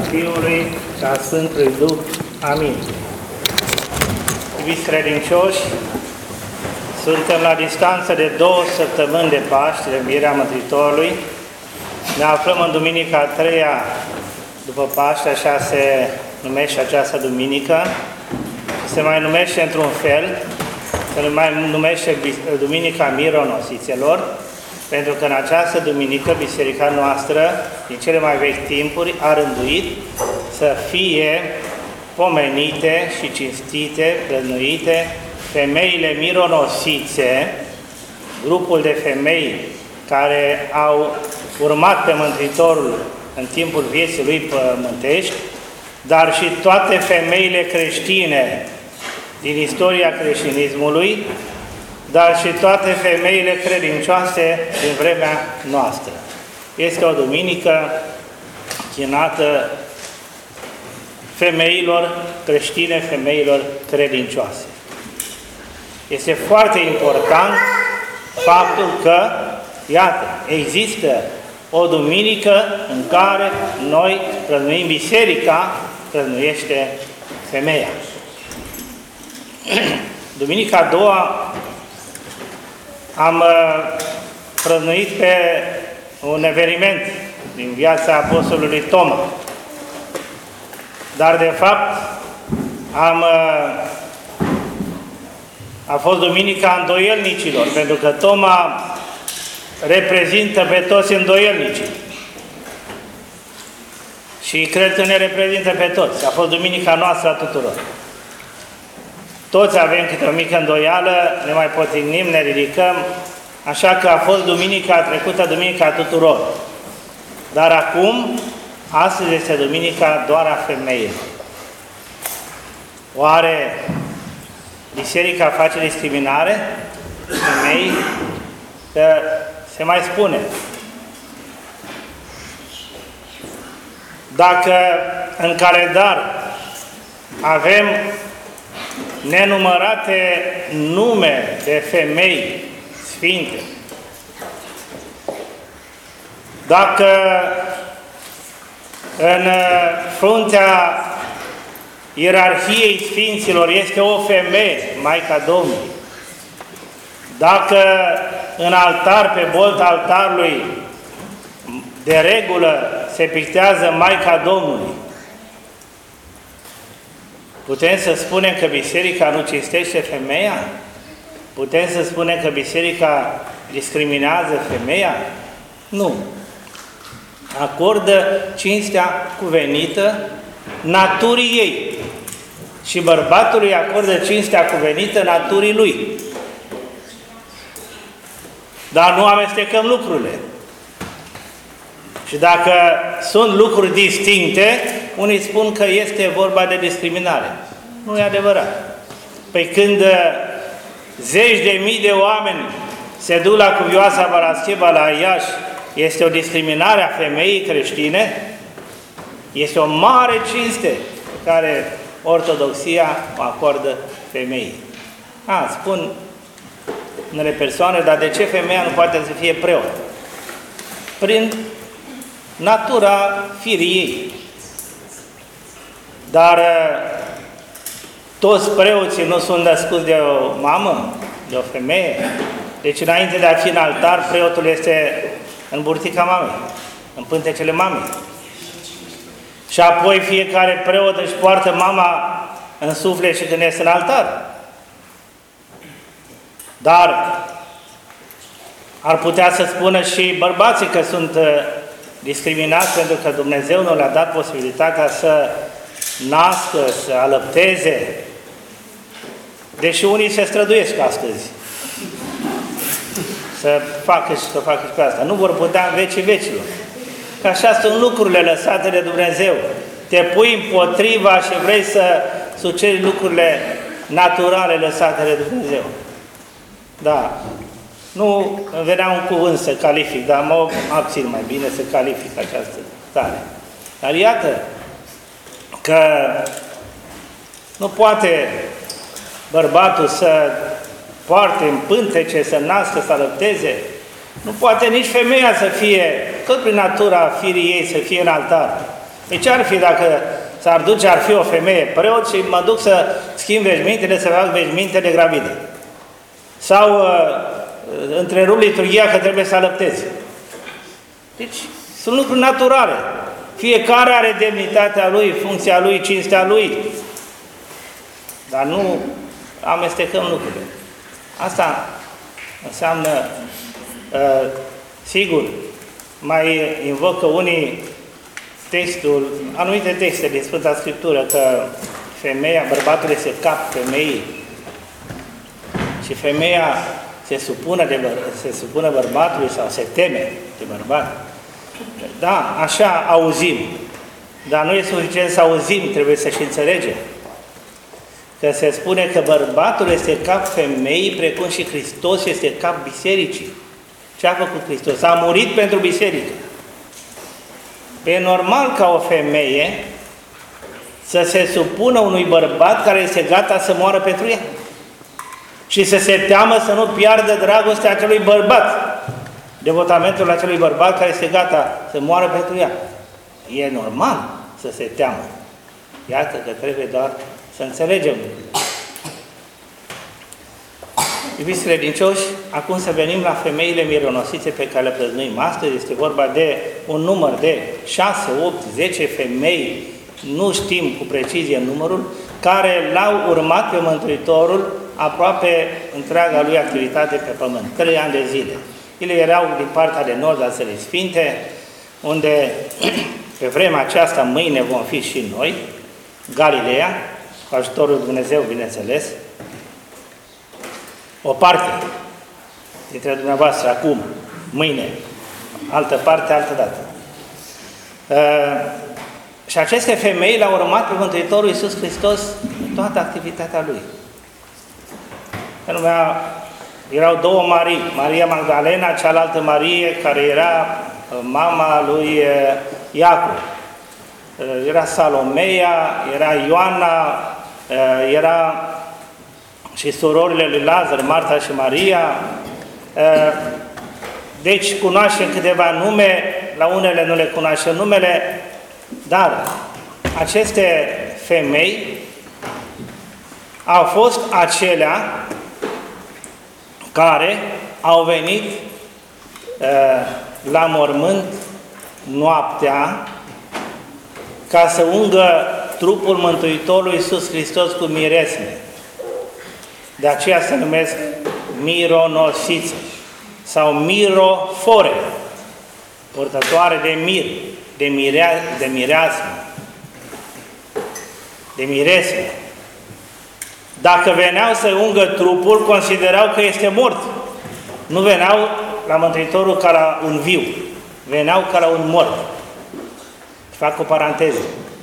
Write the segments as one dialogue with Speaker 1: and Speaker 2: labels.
Speaker 1: Fiului și a Sfântului Duh. Amin. Iubiți credincioși, suntem la distanță de 2 săptămâni de Paști, de Învierea Mântuitorului. Ne aflăm în Duminica a 3-a după Paște, așa se numește această duminică. Se mai numește într-un fel, se mai numește Duminica Mironosiților, pentru că în această duminică biserica noastră, din cele mai vechi timpuri, a rânduit să fie pomenite și cinstite, plănuite femeile mironosițe, grupul de femei care au urmat pe Mântuitorul în timpul vieții lui pământești, dar și toate femeile creștine din istoria creștinismului, dar și toate femeile credincioase din vremea noastră. Este o duminică chinată femeilor creștine, femeilor credincioase. Este foarte important faptul că, iată, există o duminică în care noi prăznuim, biserica prăznuiește femeia. Duminica a doua am prăznuit pe un eveniment din viața Apostolului Toma. Dar, de fapt, a fost Duminica Îndoielnicilor, pentru că Toma reprezintă pe toți îndoielnicii. Și cred că ne reprezintă pe toți. A fost Duminica noastră a tuturor. Toți avem câte o mică îndoială, ne mai potignim, ne ridicăm, așa că a fost Duminica trecută, Duminica tuturor. Dar acum, astăzi este Duminica doar a femeilor. Oare biserica face discriminare? Femei? Că se mai spune. Dacă în calendar avem nenumărate nume de femei sfinte, dacă în fruntea ierarhiei sfinților este o femeie, Maica Domnului, dacă în altar, pe bolta altarului, de regulă se pictează Maica Domnului, putem să spunem că biserica nu cinstește femeia? Putem să spunem că biserica discriminează femeia? Nu. Acordă cinstea cuvenită naturii ei. Și bărbatului acordă cinstea cuvenită naturii lui. Dar nu amestecăm lucrurile. Și dacă sunt lucruri distincte, unii spun că este vorba de discriminare. Nu e adevărat. Păi când zeci de mii de oameni se duc la Cuvioasa Parascheva la Iași, este o discriminare a femeii creștine? Este o mare cinste pe care ortodoxia o acordă femeii. Spun unele persoane, dar de ce femeia nu poate să fie preot? Prin natura firii ei. Dar toți preoții nu sunt născuți de o mamă, de o femeie. Deci înainte de a fi în altar, preotul este în burtica mamei, în pântecele mamei. Și apoi fiecare preot își poartă mama în suflet și când este în altar. Dar ar putea să spună și bărbații că sunt discriminați pentru că Dumnezeu nu le-a dat posibilitatea să nască, să alăpteze. Deși unii se străduiesc astăzi să facă și pe asta. Nu vor putea în vecii vecilor. Că așa sunt lucrurile lăsate de Dumnezeu. Te pui împotriva și vrei să suceri lucrurile naturale lăsate de Dumnezeu. Da. Nu îmi venea un cuvânt să calific, dar mă abțin mai bine să calific această stare. Dar iată că nu poate bărbatul să poarte în pântece, să nască, să alăpteze. Nu poate nici femeia să fie, tot prin natura firii ei, să fie în altar. Păi ce ar fi dacă s-ar duce, ar fi o femeie preot și mă duc să schimb veșmintele, să fac veșmintele gravide? Sau întrerup liturghia că trebuie să alăptezi? Deci sunt lucruri naturale. Fiecare are demnitatea lui, funcția lui, cinstea lui. Dar nu amestecăm lucrurile. Asta înseamnă, sigur, mai invocă unii textul, anumite texte din Sfânta Scriptură, că femeia, bărbatul este cap femeii și femeia se supune bărbatului sau se teme de bărbat. Da, așa auzim, dar nu e suficient să auzim, trebuie să și înțelegem. Că se spune că bărbatul este cap femeii, precum și Hristos este cap bisericii. Ce a făcut Hristos? A murit pentru biserică. E normal ca o femeie să se supună unui bărbat care este gata să moară pentru ea. Și să se teamă să nu piardă dragostea acelui bărbat, devotamentul acelui bărbat care este gata să moară pentru ea. E normal să se teamă. Iată că trebuie doar să înțelegem. Iubiți credincioși, acum să venim la femeile mironosițe pe care le prăznuim astăzi. Este vorba de un număr de 6, 8, 10 femei, nu știm cu precizie numărul, care l-au urmat pe Mântuitorul aproape întreaga lui activitate pe pământ, 3 ani de zile. Ele erau din partea de nord a Țării Sfinte, unde pe vremea aceasta, mâine vom fi și noi, Galileea, cu ajutorul lui Dumnezeu, bineînțeles, o parte dintre dumneavoastră acum, mâine, altă parte, altă dată. Și aceste femei l-au urmat pe Mântuitorul Iisus Hristos în toată activitatea Lui. Erau două Marii, Maria Magdalena, cealaltă Marie, care era mama lui Iacov. Era Salomea, era Ioana, era și surorile lui Lazar, Marta și Maria. Deci cunoaștem câteva nume, la unele nu le cunoaștem numele, dar aceste femei au fost acelea care au venit la mormânt noaptea ca să ungă trupul Mântuitorului Iisus Hristos cu miresme. De aceea se numesc mironosițe sau mirofore, purtătoare de mir, de mireasmă, de miresme. Dacă veneau să ungă trupul, considerau că este mort. Nu veneau la Mântuitorul ca la un viu, veneau ca la un mort. Fac o paranteză.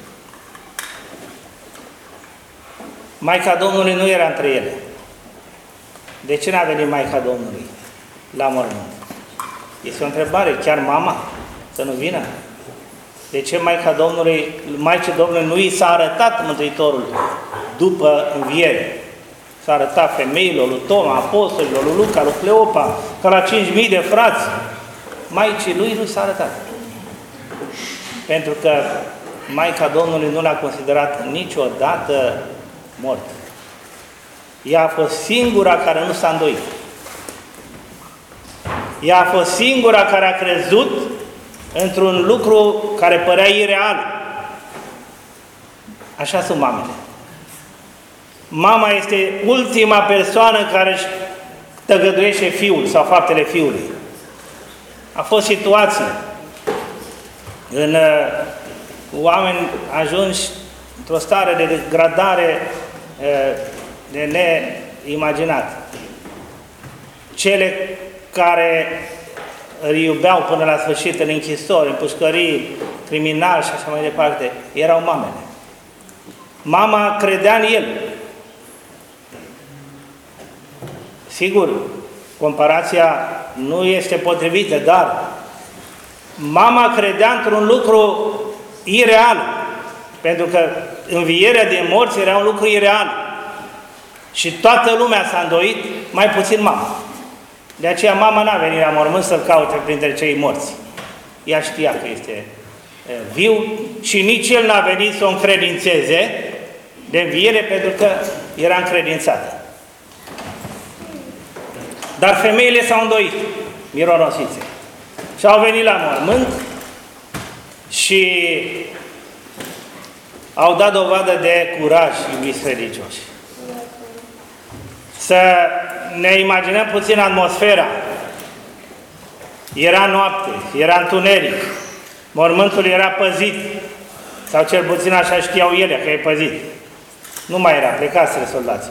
Speaker 1: Maica Domnului nu era între ele. De ce n-a venit Maica Domnului la mormânt? Este o întrebare, chiar mama să nu vină? De ce Maicii Domnului nu i s-a arătat Mântuitorul după înviere? S-a arătat femeilor, lui Toma, apostolilor, lui Luca, lui Cleopa, ca la 5.000 de frați. Maicii lui nu s-a arătat. Pentru că Maica Domnului nu l-a considerat niciodată mort. Ea a fost singura care nu s-a îndoit. Ea a fost singura care a crezut într-un lucru care părea ireal. Așa sunt mamele. Mama este ultima persoană care își tăgăduiește fiul sau faptele fiului. A fost situație în oameni ajunși într-o stare de degradare de neimaginat. Cele care îl iubeau până la sfârșit în închisori, în pușcării, criminali și așa mai departe, erau mamele. Mama credea în el. Sigur, comparația nu este potrivită, dar mama credea într-un lucru ireal, pentru că învierea din morți era un lucru ireal. Și toată lumea s-a îndoit, mai puțin mama. De aceea mama n-a venit la mormânt să-l caute printre cei morți. Ea știa că este viu și nici el n-a venit să o încredințeze de înviere pentru că era încredințată. Dar femeile s-au îndoit, mironosițe, și au venit la mormânt și au dat dovadă de curaj, iubiți credincioși. Să ne imaginăm puțin atmosfera. Era noapte, era întuneric, mormântul era păzit, sau cel puțin așa știau ele că e păzit. Nu mai era, plecaseră soldații.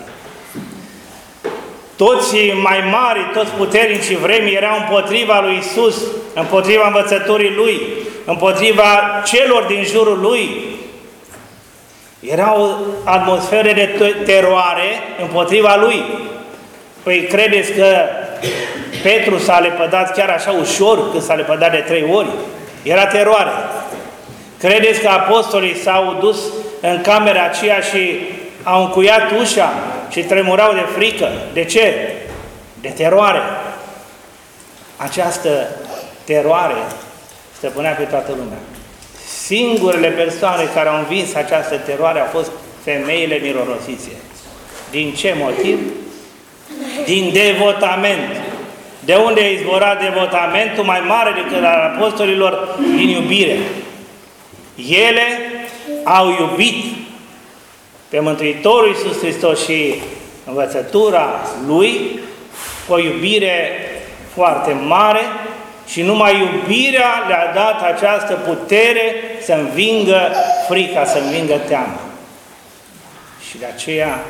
Speaker 1: Toți mai mari, toți puternici vremii erau împotriva lui Iisus, împotriva învățăturii Lui, împotriva celor din jurul Lui. Era o atmosferă de teroare împotriva Lui. Păi credeți că Petru s-a lepădat chiar așa ușor când s-a lepădat de 3 ori? Era teroare. Credeți că apostolii s-au dus în camera aceea și au încuiat ușa și tremurau de frică? De ce? De teroare. Această teroare stăpânea pe toată lumea. Singurele persoane care au învins această teroare au fost femeile mironosițe. Din ce motiv? Din devotament. De unde a izvorat devotamentul mai mare decât al apostolilor? Din iubire. Ele au iubit pe Mântuitorul Iisus Hristos și învățătura Lui cu o iubire foarte mare și numai iubirea le-a dat această putere să învingă frica, să învingă teama. Și de aceea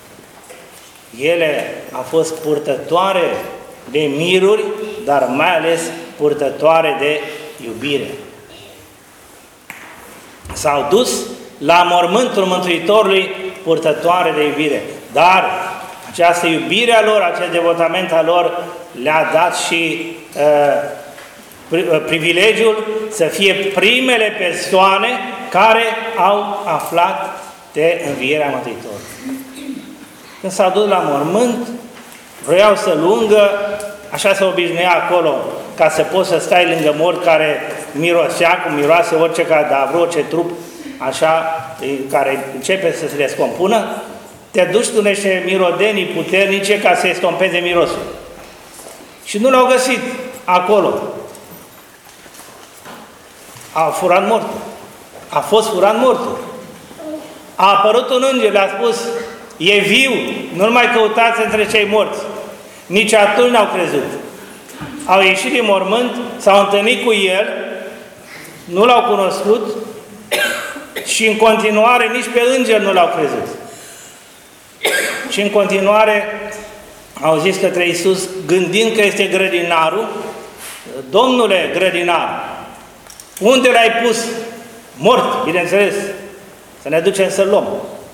Speaker 1: ele au fost purtătoare de miruri, dar mai ales purtătoare de iubire. S-au dus la mormântul Mântuitorului purtătoare de iubire. Dar această iubire a lor, acest devotament al lor, le-a dat și privilegiul să fie primele persoane care au aflat de învierea Mântuitorului. Când s-au dus la mormânt, vreau să lungă, așa se obișnuia acolo, ca să poți să stai lângă mort care mirosea, cum miroase orice cadavru, orice trup, așa, care începe să se descompună, te duci cu niște mirodenii puternice ca să estompeze mirosul. Și nu l-au găsit acolo. A furat mortul. A fost furat mortul. A apărut un înger, le-a spus, e viu, nu-l mai căutați între cei morți. Nici atunci n-au crezut. Au ieșit din mormânt, s-au întâlnit cu el, nu l-au cunoscut și în continuare nici pe înger nu l-au crezut. Și în continuare au zis către Iisus, gândind că este grădinarul, Domnule grădinar, unde l-ai pus? Mort, bineînțeles, să ne ducem să-l luăm.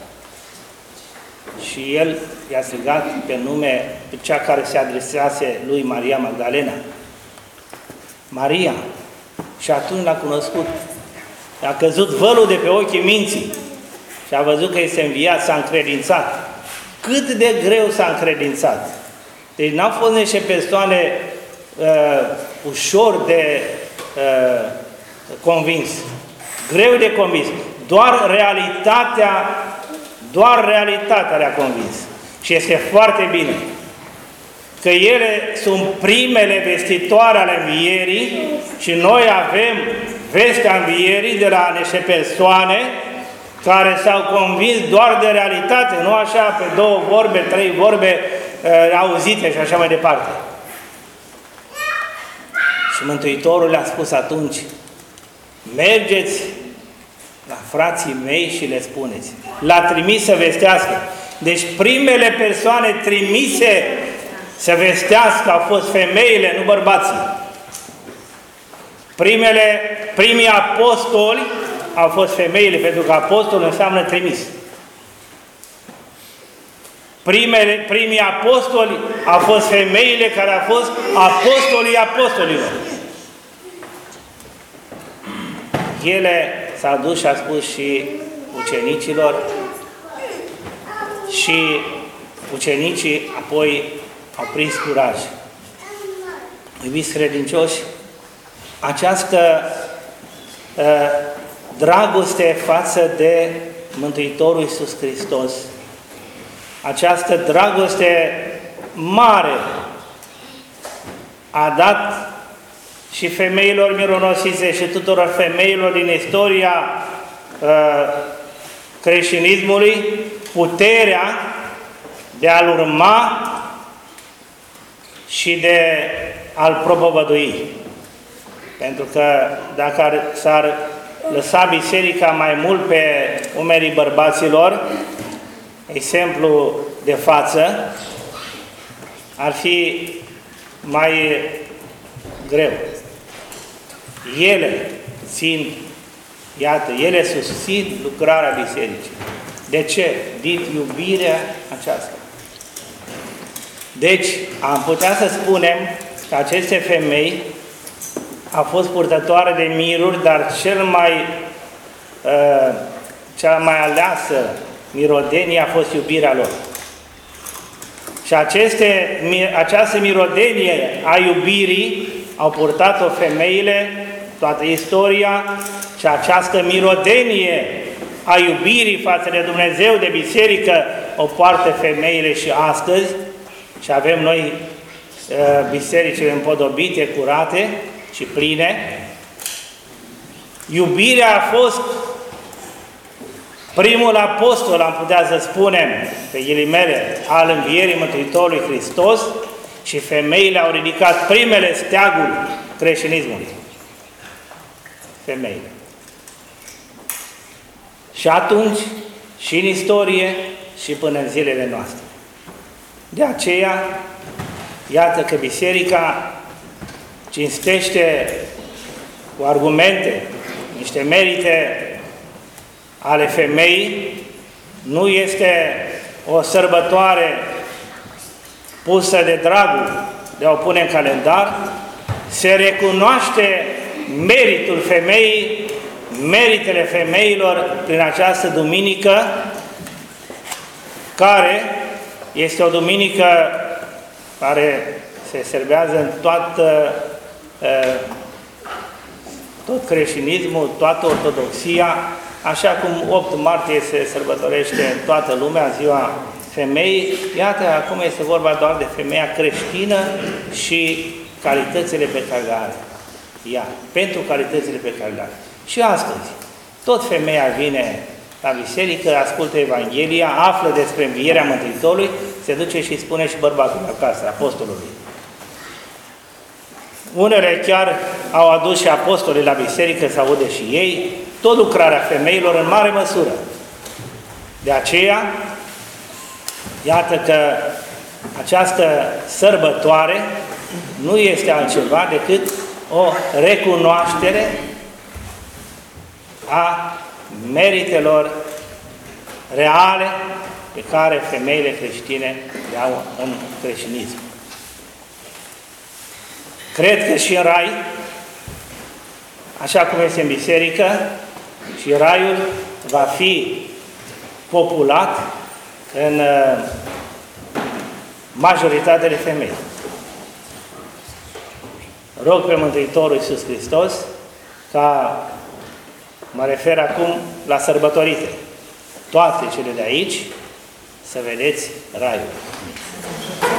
Speaker 1: Și el i-a strigat pe nume pe cea care se adresase lui Maria Magdalena. Maria. Și atunci l-a cunoscut. A căzut vălul de pe ochii minții și a văzut că este înviat, s-a încredințat. Cât de greu s-a încredințat. Deci n-au fost niște persoane ușor de convins. Greu de convins. Doar realitatea le-a convins. Și este foarte bine că ele sunt primele vestitoare ale învierii și noi avem vestea învierii de la niște persoane care s-au convins doar de realitate, nu așa pe 2 vorbe, 3 vorbe auzite și așa mai departe. Și Mântuitorul le-a spus atunci, mergeți la frații mei și le spuneți. L-a trimis să vestească. Deci primele persoane trimise să vestească au fost femeile, nu bărbații. Primii apostoli au fost femeile, pentru că apostol înseamnă trimis. Primii apostoli au fost femeile care au fost apostolii apostolilor. Ele s-au dus și a spus și ucenicilor și ucenicii apoi au prins curaj. Iubiți credincioși, această dragoste față de Mântuitorul Iisus Hristos. Această dragoste mare a dat și femeilor mironosițe și tuturor femeilor din istoria creștinismului puterea de a-L urma și de a-L propovădui. Pentru că dacă s-ar lăsa biserica mai mult pe umerii bărbaților, exemplu de față, ar fi mai greu. Ele țin, iată, ele susțin lucrarea bisericii. De ce? Din iubirea aceasta. Deci, am putea să spunem că aceste femei au fost purtătoare de miruri, dar cea mai aleasă mirodenie a fost iubirea lor. Și această mirodenie a iubirii au purtat-o femeile toată istoria și această mirodenie a iubirii față de Dumnezeu, de biserică, o poartă femeile și astăzi și avem noi bisericile împodobite, curate și pline. Iubirea a fost primul apostol, am putea să spunem, pe ghilimele, al învierii Mântuitorului Hristos și femeile au ridicat primele steaguri creștinismului. Femeile. Și atunci, și în istorie, și până în zilele noastre. De aceea, iată că biserica cinstește cu argumente, niște merite ale femeii, nu este o sărbătoare pusă de dragul de a o pune în calendar, se recunoaște meritul femeii, meritele femeilor prin această duminică, care este o duminică care se serbează în tot creștinismul, toată ortodoxia, așa cum 8 martie se sărbătorește în toată lumea, ziua femeii. Iată, acum este vorba doar de femeia creștină și calitățile pe care le are. Ea, pentru calitățile pe care le are. Și astăzi, tot femeia vine la biserică, ascultă Evanghelia, află despre învierea Mântuitorului, se duce și spune și bărbatul acasă, apostolului. Unele chiar au adus și apostolii la biserică să audă și ei, tot lucrarea femeilor în mare măsură. De aceea, iată că această sărbătoare nu este altceva decât o recunoaștere a meritelor reale pe care femeile creștine le au în creștinism. Cred că și în rai, așa cum este în biserică, și raiul va fi populat în majoritatea de femei. Rog pe Mântuitorul Iisus Hristos ca, mă refer acum la sărbătorite, toate cele de aici, să vedeți raiul.